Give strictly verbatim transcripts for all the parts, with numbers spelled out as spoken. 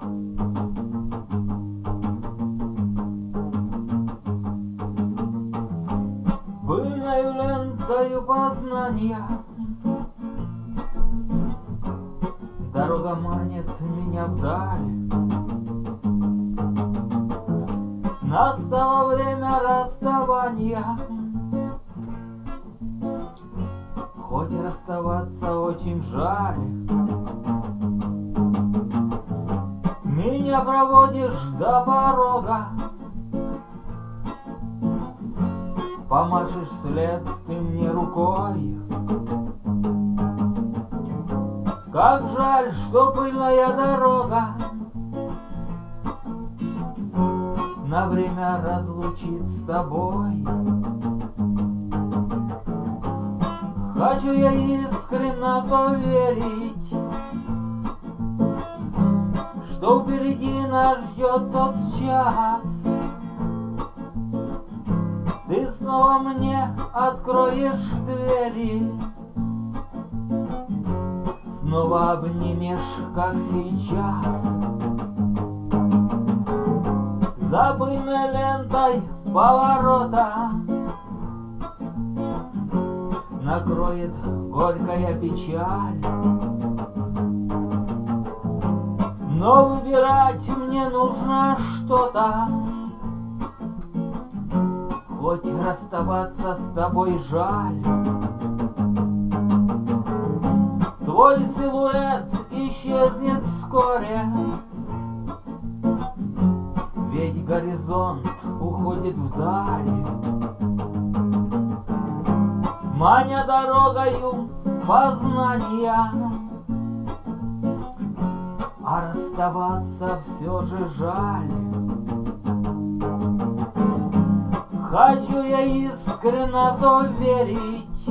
Пыльною лентою познания дорога манит меня вдаль. Настало время расставания, хоть и расставаться очень жаль. Меня проводишь до порога, помашешь вслед ты мне рукой. Как жаль, что пыльная дорога на время разлучит с тобой. Хочу я искренне поверить, что впереди нас ждет тот час. Ты снова мне откроешь двери, снова обнимешь, как сейчас. За пыльной лентой поворота накроет горькая печаль. Но выбирать мне нужно что-то, хоть расставаться с тобой жаль. Твой силуэт исчезнет вскоре, ведь горизонт уходит вдаль. Маня дорогою познания, а расставаться все же жаль. Хочу я искренне то верить,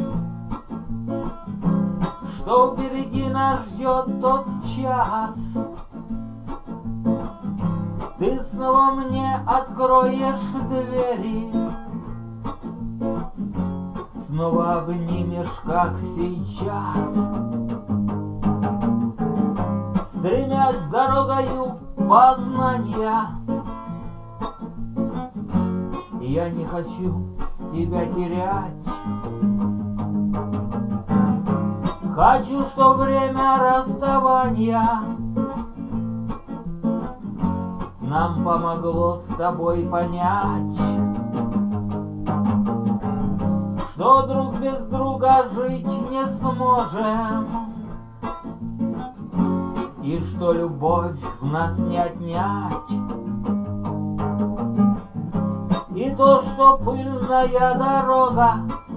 что впереди нас ждет тот час. Ты снова мне откроешь двери, снова обнимешь, как сейчас. Стремясь дорогою познания, я не хочу тебя терять. Хочу, что время расставания нам помогло с тобой понять, что друг без друга жить не сможем, и что любовь в нас не отнять. И то, что пыльная дорога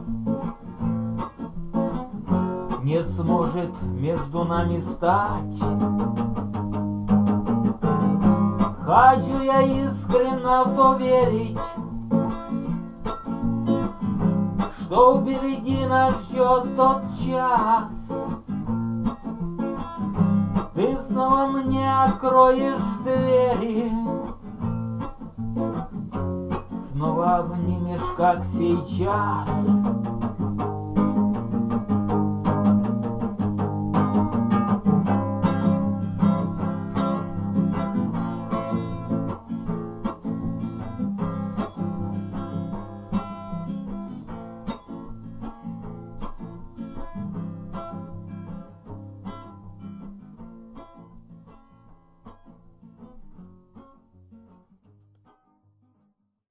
не сможет между нами стать. Хочу я искренне в то верить, что впереди нас ждет тот час. Ты снова мне откроешь двери, снова обнимешь, как сейчас.